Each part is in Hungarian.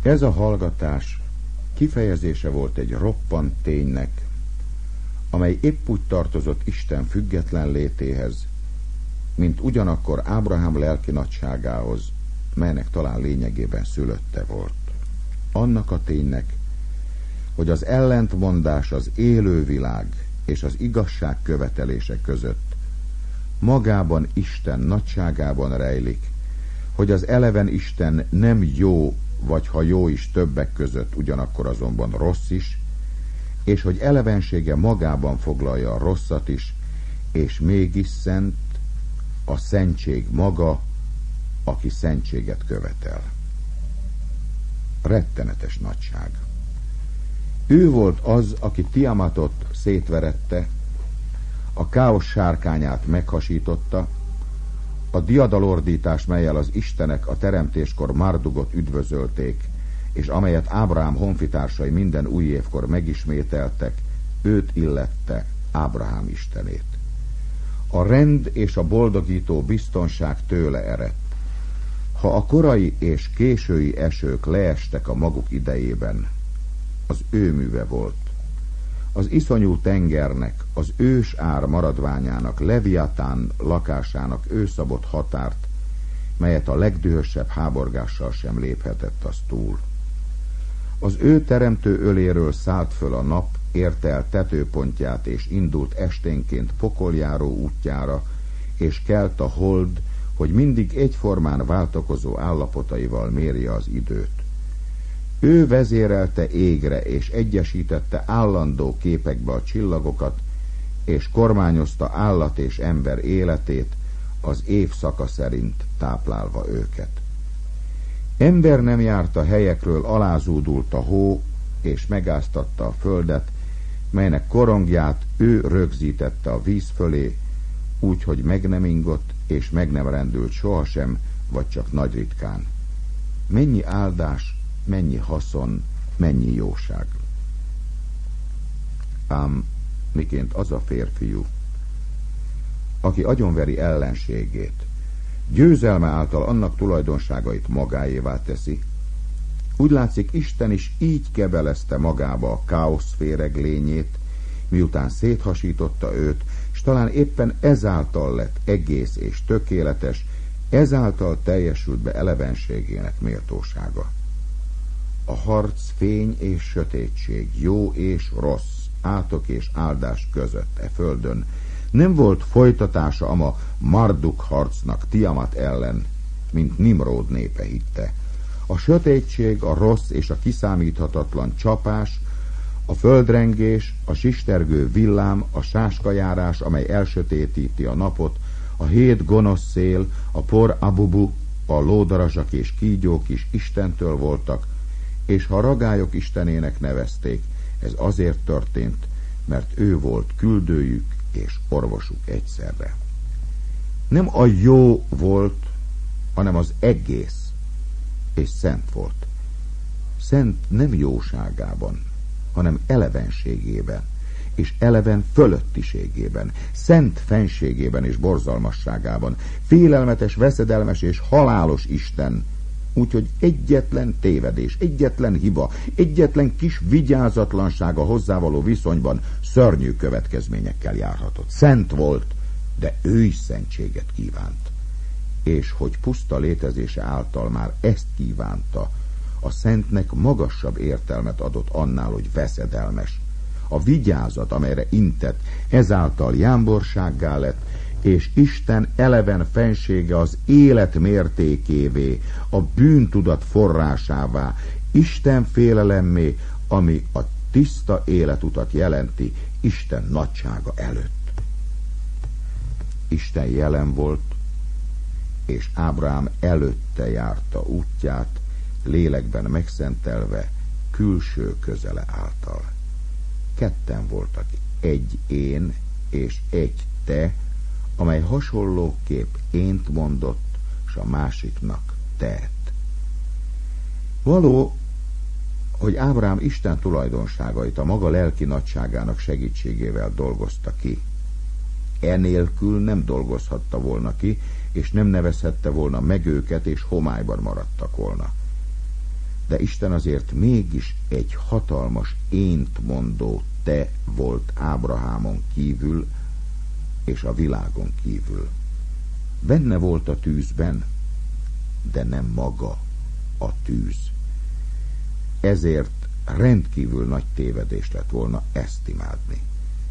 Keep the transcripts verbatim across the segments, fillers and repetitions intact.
Ez a hallgatás kifejezése volt egy roppant ténynek, amely épp úgy tartozott Isten független létéhez, mint ugyanakkor Ábrahám lelki nagyságához, melynek talán lényegében szülötte volt. Annak a ténynek, hogy az ellentmondás az élő világ és az igazság követelése között magában Isten nagyságában rejlik, hogy az eleven Isten nem jó, vagy ha jó is többek között, ugyanakkor azonban rossz is, és hogy elevensége magában foglalja a rosszat is, és mégis szent, a szentség maga, aki szentséget követel. Rettenetes nagyság. Ő volt az, aki Tiamatot szétverette, a káosz sárkányát meghasította, a diadalordítás, mellyel az istenek a teremtéskor Mardugot üdvözölték, és amelyet Ábrahám honfitársai minden új évkor megismételtek, őt illette, Ábrahám istenét. A rend és a boldogító biztonság tőle eredt. Ha a korai és késői esők leestek a maguk idejében, az ő műve volt. Az iszonyú tengernek, az ős ár maradványának, Leviatán lakásának ő szabott határt, melyet a legdühösebb háborgással sem léphetett az túl. Az ő teremtő öléről szállt föl a nap, érte el tetőpontját, és indult esténként pokoljáró útjára, és kelt a hold, hogy mindig egyformán váltakozó állapotaival mérje az időt. Ő vezérelte égre, és egyesítette állandó képekbe a csillagokat, és kormányozta állat és ember életét, az évszaka szerint táplálva őket. Ember nem járt a helyekről, alázódult a hó, és megáztatta a földet, melynek korongját ő rögzítette a víz fölé, úgy, hogy meg nem ingott, és meg nem rendült sohasem, vagy csak nagy ritkán. Mennyi áldás, mennyi haszon, mennyi jóság. Ám miként az a férfiú, aki agyonveri ellenségét, győzelme által annak tulajdonságait magáévá teszi, úgy látszik, Isten is így kebelezte magába a káosz féreglényét, miután széthasította őt, s talán éppen ezáltal lett egész és tökéletes, ezáltal teljesült be elevenségének méltósága. A harc fény és sötétség, jó és rossz, átok és áldás között e földön nem volt folytatása ama Marduk harcnak Tiamat ellen, mint Nimród népe hitte. A sötétség, a rossz és a kiszámíthatatlan csapás, a földrengés, a sistergő villám, a sáskajárás, amely elsötétíti a napot, a hét gonosz szél, a por abubu, a lódarazsak és kígyók is Istentől voltak, és ha ragályok istenének nevezték, ez azért történt, mert ő volt küldőjük és orvosuk egyszerre. Nem a jó volt, hanem az egész, és szent volt. Szent nem jóságában, hanem elevenségében, és eleven fölöttiségében, szent fenségében és borzalmasságában, félelmetes, veszedelmes és halálos Isten, úgyhogy egyetlen tévedés, egyetlen hiba, egyetlen kis vigyázatlanság a hozzávaló viszonyban szörnyű következményekkel járhatott. Szent volt, de ő is szentséget kívánt. És hogy puszta létezése által már ezt kívánta, a szentnek magasabb értelmet adott annál, hogy veszedelmes. A vigyázat, amelyre intett, ezáltal jámborsággá lett, és Isten eleven fensége az élet mértékévé, a bűntudat forrásává, Isten félelemmé, ami a tiszta életutat jelenti Isten nagysága előtt. Isten jelen volt, és Ábrahám előtte járta útját, lélekben megszentelve, külső közele által. Ketten voltak, egy én és egy te, amely hasonlóképp ént mondott, s a másiknak tehet. Való, hogy Ábrahám Isten tulajdonságait a maga lelki nagyságának segítségével dolgozta ki. Enélkül nem dolgozhatta volna ki, és nem nevezhette volna meg őket, és homályban maradtak volna. de Isten azért mégis egy hatalmas ént mondó te volt Ábrahámon kívül és a világon kívül. Benne volt a tűzben, de nem maga a tűz. Ezért rendkívül nagy tévedés lett volna ezt imádni.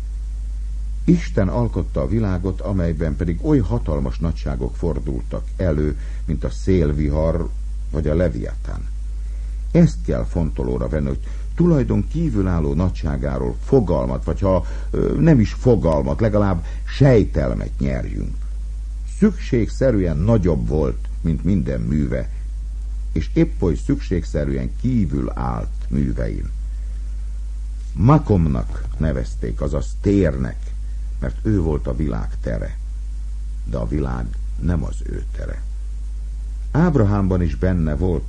Isten alkotta a világot, amelyben pedig oly hatalmas nagyságok fordultak elő, mint a szélvihar vagy a leviatán. Ezt kell fontolóra venni, hogy tulajdon kívülálló nagyságáról fogalmat, vagy ha nem is fogalmat, legalább sejtelmet nyerjünk. Szükségszerűen nagyobb volt, mint minden műve, és épp oly szükségszerűen kívül állt művein. Makomnak nevezték, azaz térnek, mert ő volt a világ tere, de a világ nem az ő tere. Ábrahámban is benne volt,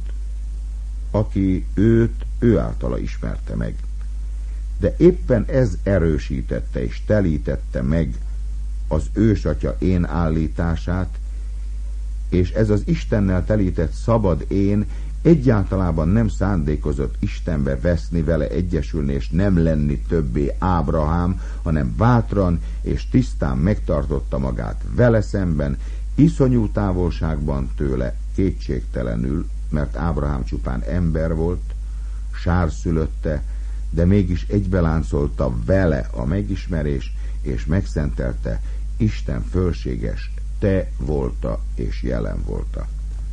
aki őt ő általa ismerte meg, de éppen ez erősítette és telítette meg az ősatya én állítását, és ez az Istennel telített szabad én egyáltalában nem szándékozott Istenbe veszni, vele egyesülni, és nem lenni többé Ábrahám, hanem bátran és tisztán megtartotta magát vele szemben, iszonyú távolságban tőle, kétségtelenül, mert Ábrahám csupán ember volt, sárszülötte, de mégis egybeláncolta vele a megismerés, és megszentelte Isten fölséges te volta és jelen volta.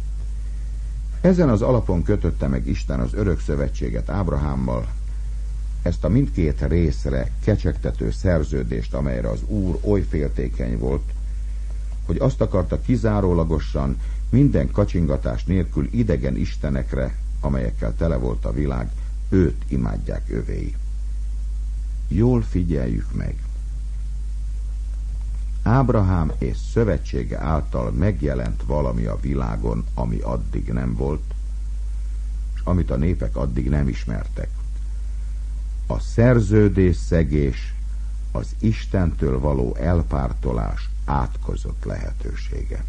Ezen az alapon kötötte meg Isten az örök szövetséget Ábrahámmal, ezt a mindkét részre kecsegtető szerződést, amelyre az Úr oly féltékeny volt, hogy azt akarta kizárólagosan, minden kacsingatás nélkül idegen istenekre, amelyekkel tele volt a világ, őt imádják övéi. Jól figyeljük meg. Ábrahám és szövetsége által megjelent valami a világon, ami addig nem volt, és amit a népek addig nem ismertek. A szerződés szegés, az Istentől való elpártolás átkozott lehetősége.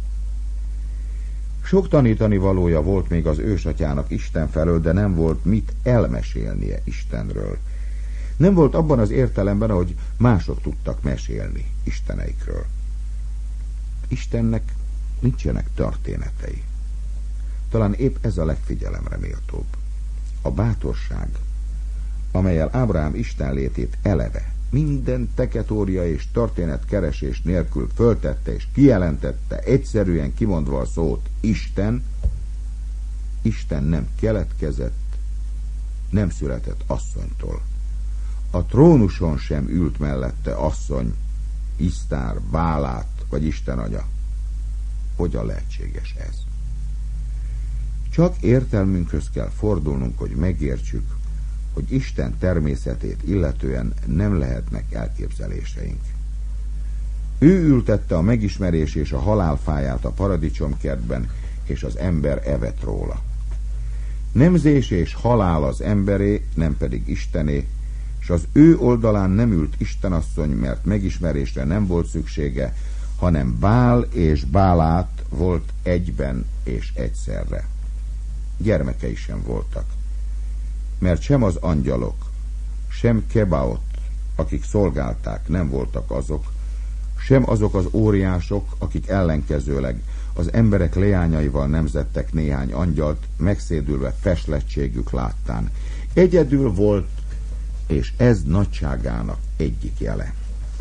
Sok tanítani valója volt még az ősatyának Isten felől, de nem volt mit elmesélnie Istenről. Nem volt abban az értelemben, ahogy mások tudtak mesélni isteneikről. Istennek nincsenek történetei. Talán épp ez a legfigyelemre méltóbb. A bátorság, amellyel Ábrahám Isten létét eleve, minden teketória és történetkeresés nélkül föltette és kijelentette, egyszerűen kimondva a szót Isten, Isten nem keletkezett, nem született asszonytól. A trónuson sem ült mellette asszony, Isztár, Bálát vagy Isten anya. Hogyan lehetséges ez? Csak értelmünkhöz kell fordulnunk, hogy megértsük, hogy Isten természetét illetően nem lehetnek elképzeléseink. Ő ültette a megismerés és a halál fáját a paradicsomkertben, és az ember evett róla. Nemzés és halál az emberé, nem pedig Istené, és az ő oldalán nem ült Istenasszony, mert megismerésre nem volt szüksége, hanem Bál és Bálát volt egyben és egyszerre. Gyermekei sem voltak, mert sem az angyalok, sem Kebaot, akik szolgálták, nem voltak azok, sem azok az óriások, akik ellenkezőleg az emberek leányaival nemzettek néhány angyalt, megszédülve feslettségük láttán. Egyedül volt, és ez nagyságának egyik jele.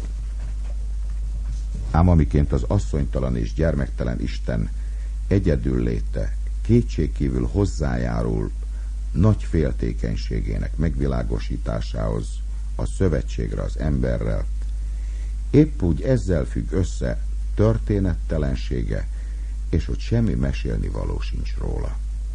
Ám amiként az asszonytalan és gyermektelen Isten egyedül léte kétségkívül hozzájárul nagy féltékenységének megvilágosításához, a szövetségre az emberrel, épp úgy ezzel függ össze történettelensége, és hogy semmi mesélni való sincs róla.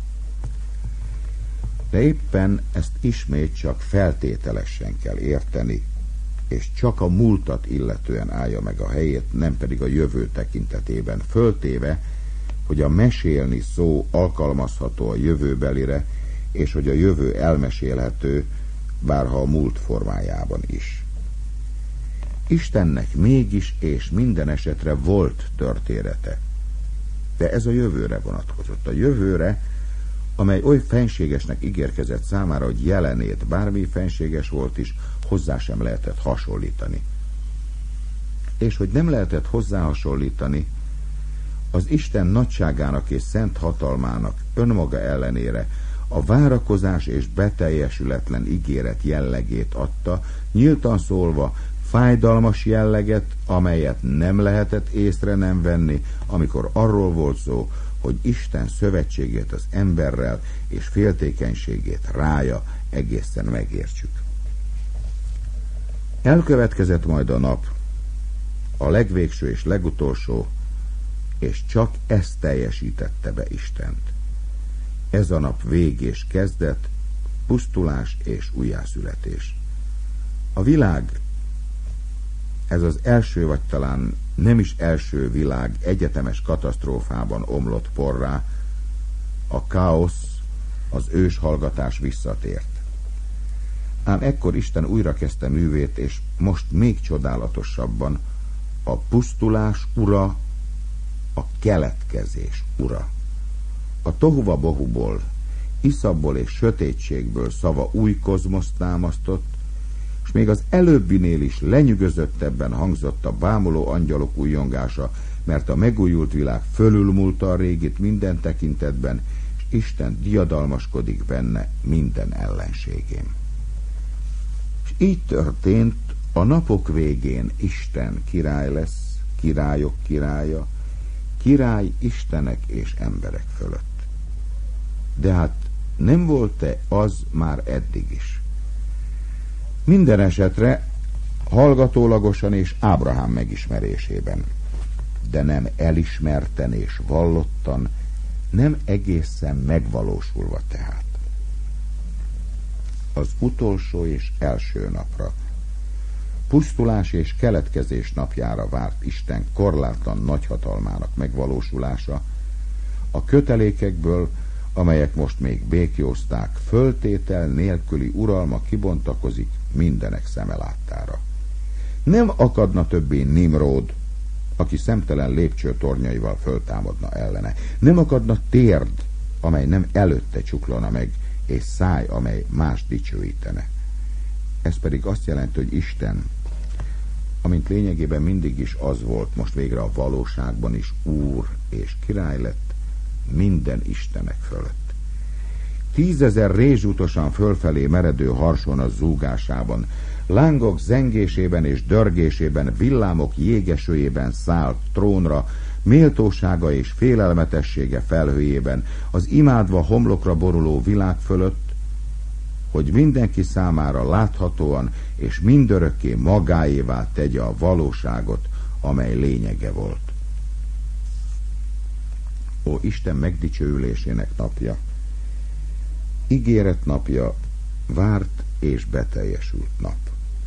De éppen ezt ismét csak feltételesen kell érteni, és csak a múltat illetően állja meg a helyét, nem pedig a jövő tekintetében, föltéve, hogy a mesélni szó alkalmazható a jövőbelire, és hogy a jövő elmesélhető, bárha a múlt formájában is. Istennek mégis és minden esetre volt története, de ez a jövőre vonatkozott. A jövőre, amely oly fenségesnek ígérkezett számára, hogy jelenét, bármi fenséges volt is, hozzá sem lehetett hasonlítani. És hogy nem lehetett hozzá hasonlítani, az Isten nagyságának és szent hatalmának önmaga ellenére a várakozás és beteljesületlen ígéret jellegét adta, nyíltan szólva fájdalmas jelleget, amelyet nem lehetett észre nem venni, amikor arról volt szó, hogy Isten szövetségét az emberrel és féltékenységét rája egészen megértsük. Elkövetkezett majd a nap, a legvégső és legutolsó, és csak ezt teljesítette be Istent. Ez a nap vég és kezdet, pusztulás és újjászületés. A világ, ez az első vagy talán nem is első világ egyetemes katasztrófában omlott porrá, a káosz, az őshallgatás visszatért. Ám ekkor Isten újra kezdte művét, és most még csodálatosabban a pusztulás ura, a keletkezés ura. A tohuva bohuból, iszabból és sötétségből szava új kozmoszt támasztott, és még az előbbinél is lenyűgözöttebben hangzott a bámuló angyalok újjongása, mert a megújult világ fölülmúlta a régit minden tekintetben, és Isten diadalmaskodik benne minden ellenségén. És így történt, a napok végén Isten király lesz, királyok királya, király istenek és emberek fölött. De hát nem volt-e az már eddig is? Minden esetre hallgatólagosan és Ábrahám megismerésében, de nem elismerten és vallottan, nem egészen megvalósulva tehát. Az utolsó és első napra, pusztulás és keletkezés napjára várt Isten korlátlan nagyhatalmának megvalósulása, a kötelékekből, amelyek most még békjózták, föltétel nélküli uralma kibontakozik mindenek szeme láttára. Nem akadna többé Nimród, aki szemtelen lépcsőtornyaival föltámadna ellene. Nem akadna térd, amely nem előtte csuklana meg, és száj, amely más dicsőítene. Ez pedig azt jelenti, hogy Isten, amint lényegében mindig is az volt, most végre a valóságban is úr és király lett minden istenek fölött. Tízezer rézsutosan fölfelé meredő harsona zúgásában, lángok zengésében és dörgésében, villámok jégesőjében szállt trónra, méltósága és félelmetessége felhőjében, az imádva homlokra boruló világ fölött, hogy mindenki számára láthatóan és mindörökké magáévá tegye a valóságot, amely lényege volt. Ó, Isten megdicsőülésének napja, ígéret napja, várt és beteljesült nap.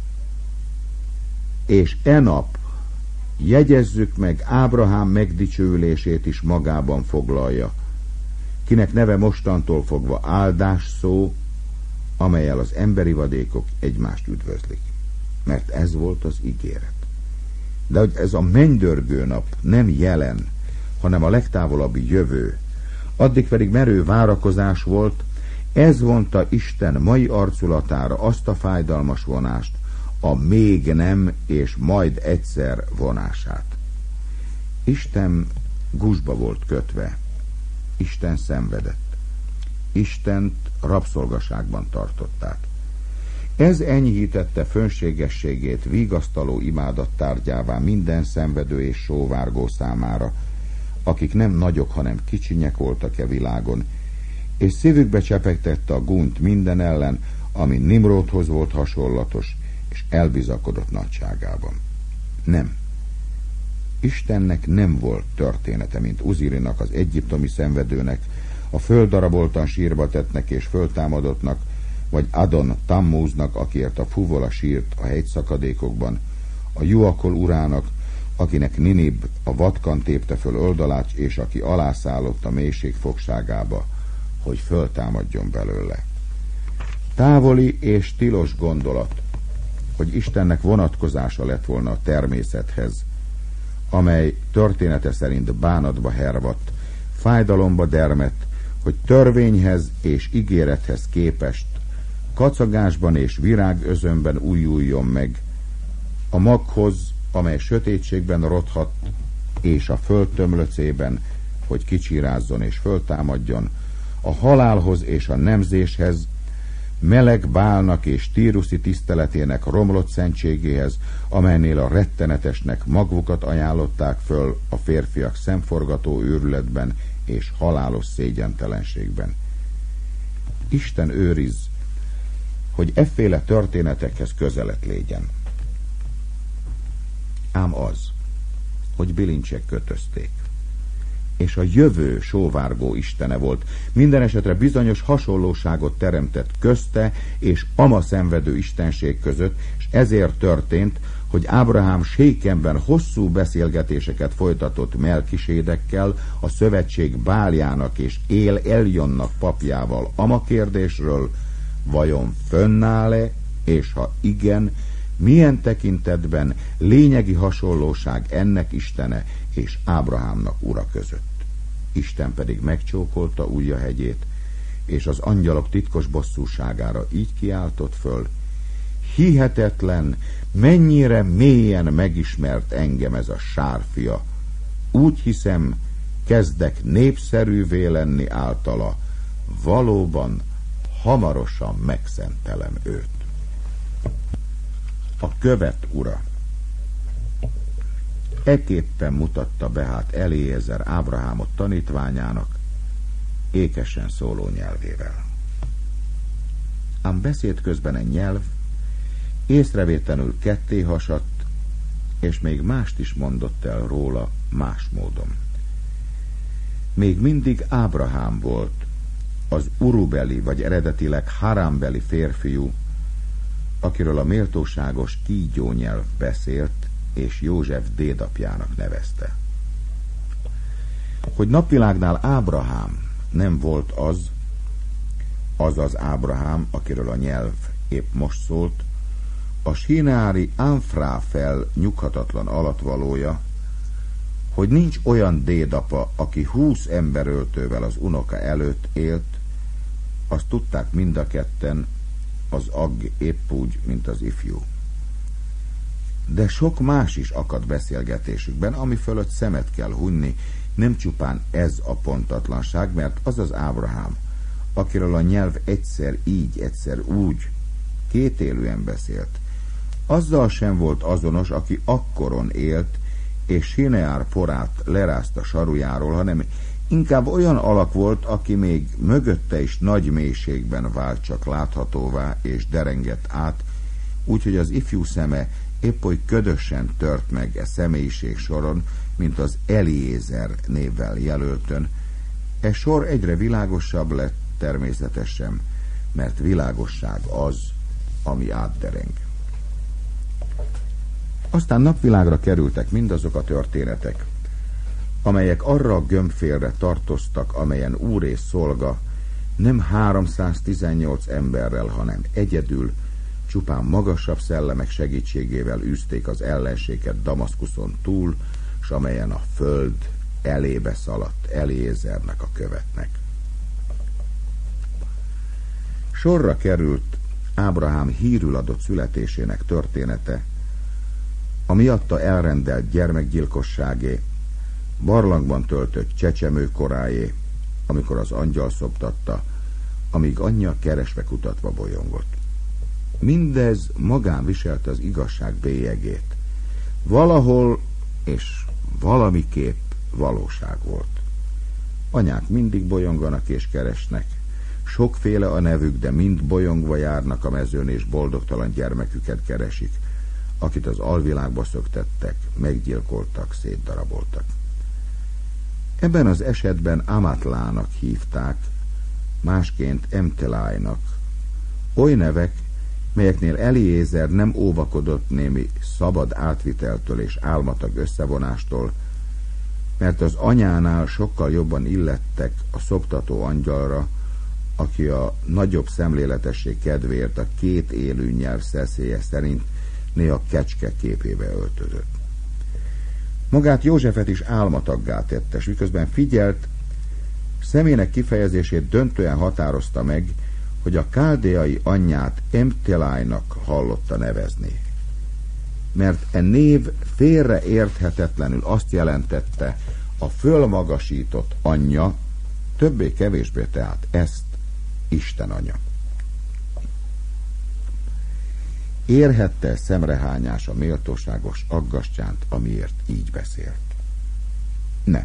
És e nap, jegyezzük meg, Ábrahám megdicsőülését is magában foglalja, kinek neve mostantól fogva áldás szó, amellyel az emberi vadékok egymást üdvözlik. Mert ez volt az ígéret. De hogy ez a mennydörgő nap nem jelen, hanem a legtávolabbi jövő, addig pedig merő várakozás volt, ez vonta Isten mai arculatára azt a fájdalmas vonást, a még nem és majd egyszer vonását. Isten gúzsba volt kötve, Isten szenvedett, Istent rabszolgaságban tartották. Ez enyhítette fönségességét vigasztaló imádattárgyává minden szenvedő és sóvárgó számára, akik nem nagyok, hanem kicsinyek voltak e világon, és szívükbe csepegtette a gúnyt minden ellen, ami Nimródhoz volt hasonlatos, és elbizakodott nagyságában. Nem. Istennek nem volt története, mint Uzirinak, az egyiptomi szenvedőnek, a földdaraboltan sírba tettnek és föltámadottnak, vagy Adon Tammúznak, akiért a fuvola sírt a hegyszakadékokban, a Juakol urának, akinek Ninib a vatkan tépte föl oldalát, és aki alászállott a mélység fogságába, hogy föltámadjon belőle. Távoli és tilos gondolat, hogy Istennek vonatkozása lett volna a természethez, amely története szerint bánatba hervadt, fájdalomba dermedt, hogy törvényhez és ígérethez képest kacagásban és virágözönben újuljon meg, a maghoz, amely sötétségben rothat, és a föld tömlöcében, hogy kicsírázzon és föltámadjon, a halálhoz és a nemzéshez, meleg Bálnak és Tíruszi tiszteletének romlott szentségéhez, amelynél a rettenetesnek magvukat ajánlották föl a férfiak szemforgató őrületben és halálos szégyentelenségben. Isten őriz, hogy efféle történetekhez közelet légyen. Ám az, hogy bilincsek kötözték, és a jövő sóvárgó istene volt, minden esetre bizonyos hasonlóságot teremtett közte és ama szenvedő istenség között, és ezért történt, hogy Ábrahám Sékemben hosszú beszélgetéseket folytatott Melkisédekkel, a szövetség Báljának és Él Eljonnak papjával ama kérdésről, vajon fönnáll-e, és ha igen, milyen tekintetben lényegi hasonlóság ennek istene és Ábrahámnak ura között. Isten pedig megcsókolta ujjahegyét, és az angyalok titkos bosszúságára így kiáltott föl: hihetetlen, mennyire mélyen megismert engem ez a sárfia. Úgy hiszem, kezdek népszerűvé lenni általa, valóban hamarosan megszentelem őt. A követ ura. Ekképpen mutatta be hát Eliézer Ábrahámot tanítványának, ékesen szóló nyelvével. Ám beszéd közben egy nyelv észrevétlenül ketté hasadt, és még mást is mondott el róla más módon. Még mindig Ábrahám volt, az urubeli, vagy eredetileg harámbeli férfiú, akiről a méltóságos kígyó nyelv beszélt, és József dédapjának nevezte. Hogy napvilágnál Ábrahám nem volt az, az az Ábrahám, akiről a nyelv épp most szólt, a sineári Amfráfel nyughatatlan alatvalója, hogy nincs olyan dédapa, aki húsz emberöltővel az unoka előtt élt, azt tudták mind a ketten, az agg épp úgy, mint az ifjú. De sok más is akad beszélgetésükben, ami fölött szemet kell hunyni, nem csupán ez a pontatlanság, mert az az Ábrahám, akiről a nyelv egyszer így, egyszer úgy, kétélűen beszélt, azzal sem volt azonos, aki akkoron élt, és Sineár porát lerázta sarujáról, hanem inkább olyan alak volt, aki még mögötte is nagy mélységben vált csak láthatóvá, és derengett át, úgyhogy az ifjú szeme épp oly ködösen tört meg e személyiség soron, mint az Eliézer névvel jelöltön. E sor egyre világosabb lett természetesen, mert világosság az, ami átdereng. Aztán napvilágra kerültek mindazok a történetek, amelyek arra a gömbfélre tartoztak, amelyen úr és szolga nem háromszáztizennyolc emberrel, hanem egyedül, csupán magasabb szellemek segítségével űzték az ellenséget Damaszkuszon túl, s amelyen a föld elébe szaladt Eliézernek a követnek. Sorra került Ábrahám hírül adott születésének története, a miatta elrendelt gyermekgyilkosságé, barlangban töltött csecsemő koráé, amikor az angyal szoptatta, amíg anyja keresve kutatva bolyongott. Mindez magán viselte az igazság bélyegét. Valahol és valamiképp valóság volt. Anyák mindig bolyonganak és keresnek, sokféle a nevük, de mind bolyongva járnak a mezőn, és boldogtalan gyermeküket keresik, akit az alvilágba szöktettek, meggyilkoltak, szétdaraboltak. Ebben az esetben Amatlának hívták, másként Emtelájnak, oly nevek, melyeknél Eliézer nem óvakodott némi szabad átviteltől és álmatag összevonástól, mert az anyánál sokkal jobban illettek a szoptató angyalra, aki a nagyobb szemléletesség kedvéért a két élő nyelv szeszélye szerint néha kecske képébe öltözött. Magát Józsefet is álmataggá tette, s miközben figyelt, személynek kifejezését döntően határozta meg, hogy a káldeai anyját Emtelájnak hallotta nevezni. Mert e név félreérthetetlenül azt jelentette, a fölmagasított anyja, többé-kevésbé tehát ezt Isten anya. Érhette szemrehányás a méltóságos Aggastyánt, amiért így beszélt? Nem.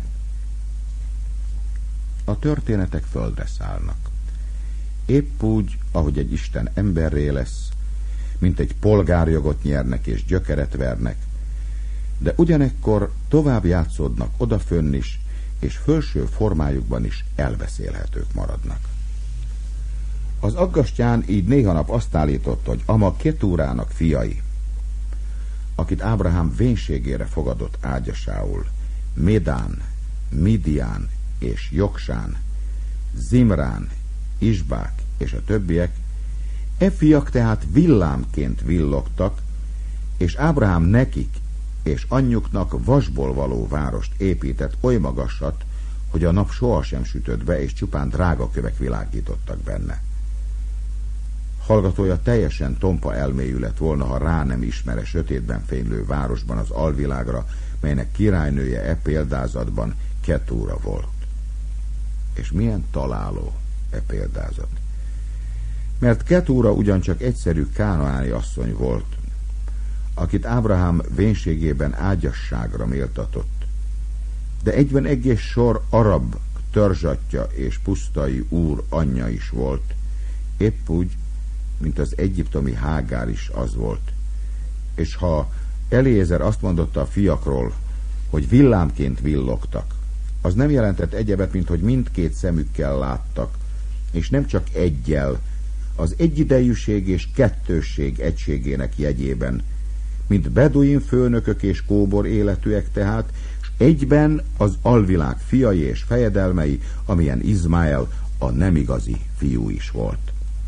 A történetek földre szállnak. Épp úgy, ahogy egy Isten emberré lesz, mint egy polgárjogot nyernek és gyökeret vernek, de ugyanekkor tovább játszódnak odafönn is, és fölső formájukban is elbeszélhetők maradnak. Az Aggastyán így néha nap azt állította, hogy ama Ketúrának fiai, akit Ábrahám vénségére fogadott ágyasául, Médán, Midián és Joksán, Zimrán, Isbák és a többiek, e fiak tehát villámként villogtak, és Ábrahám nekik és anyjuknak vasból való várost épített oly magasat, hogy a nap sohasem sütött be, és csupán drága kövek világítottak benne. Hallgatója teljesen tompa elméjű lett volna, ha rá nem ismere sötétben fénylő városban az alvilágra, melynek királynője e példázatban Ketúra volt. És milyen találó e példázat. Mert Ketúra ugyancsak egyszerű kánaáni asszony volt, akit Ábrahám vénségében ágyasságra méltatott, de egyben egész sor arab törzsatja és pusztai úr anyja is volt, épp úgy, mint az egyiptomi Hágár is az volt. És ha Eliézer azt mondotta a fiakról, hogy villámként villogtak, az nem jelentett egyebet, mint hogy mindkét szemükkel láttak, és nem csak eggyel, az egyidejűség és kettősség egységének jegyében, mint beduin főnökök és kóbor életűek tehát, és egyben az alvilág fiai és fejedelmei, amilyen Izmael a nem igazi fiú is volt.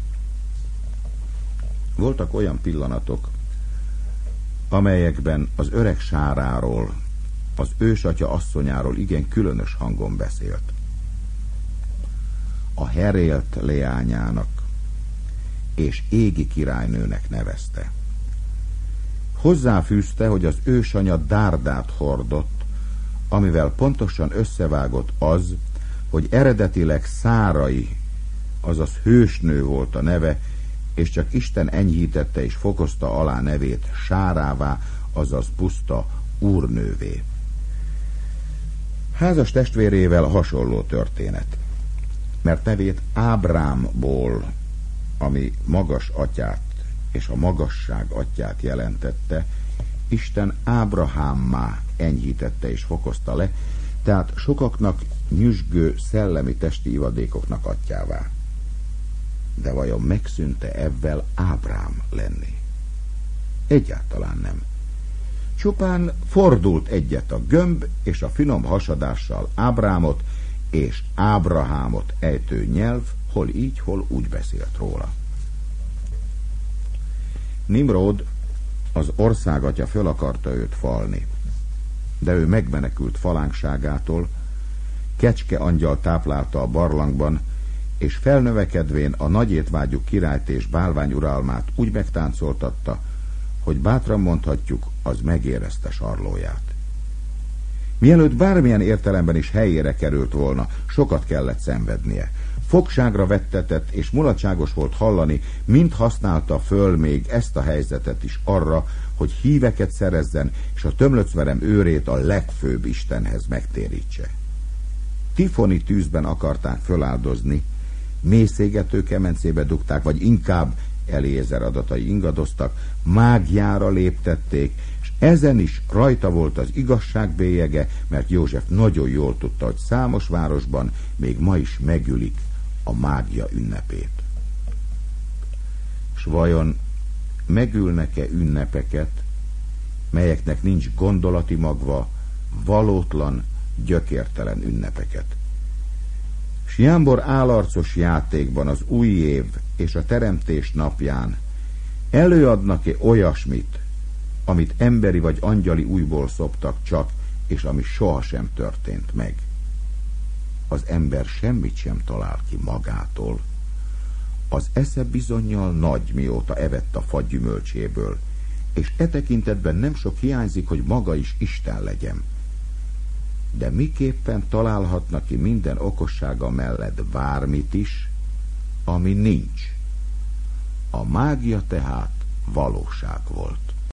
Voltak olyan pillanatok, amelyekben az öreg Sáráról, az ősatya asszonyáról igen különös hangon beszélt. A herélt leányának és égi királynőnek nevezte. Hozzáfűzte, hogy az ősanya dárdát hordott, amivel pontosan összevágott az, hogy eredetileg Szárai, azaz hősnő volt a neve, és csak Isten enyhítette és fokozta alá nevét Sárává, azaz puszta úrnővé. Házas testvérével hasonló történet, mert nevét Ábrámból, ami magas atyát és a magasság atyát jelentette, Isten Ábrahámmá enyhítette és fokozta le, tehát sokaknak nyüzsgő szellemi testi ivadékoknak atyává. De vajon megszűnte ebben Ábrám lenni? Egyáltalán nem. Csupán fordult egyet a gömb, és a finom hasadással Ábrámot és Ábrahámot ejtő nyelv hol így, hol úgy beszélt róla. Nimród, az országatya föl akarta őt falni, de ő megmenekült falánkságától, kecske angyal táplálta a barlangban, és felnövekedvén a nagy étvágyú királyt és bálvány uralmát úgy megtáncoltatta, hogy bátran mondhatjuk, az megérezte sarlóját. Mielőtt bármilyen értelemben is helyére került volna, sokat kellett szenvednie. Fogságra vettetett, és mulatságos volt hallani, mind használta föl még ezt a helyzetet is arra, hogy híveket szerezzen, és a tömlöcverem őrét a legfőbb Istenhez megtérítse. Tifoni tűzben akarták föláldozni, mélyszégető kemencébe dugták, vagy inkább Eliézer adatai ingadoztak, mágiára léptették, és ezen is rajta volt az igazság bélyege, mert József nagyon jól tudta, hogy számos városban még ma is megülik a mágia ünnepét. S vajon megülnek-e ünnepeket, melyeknek nincs gondolati magva, valótlan, gyökértelen ünnepeket? S Jámbor álarcos játékban az új év és a teremtés napján előadnak-e olyasmit, amit emberi vagy angyali újból szoptak csak, és ami sohasem történt meg? az ember semmit sem talál ki magától. Az esze bizonnyal nagy, mióta evett a fa gyümölcséből, és e tekintetben nem sok hiányzik, hogy maga is Isten legyen. De miképpen találhatna ki minden okossága mellett bármit is, ami nincs. A mágia tehát valóság volt.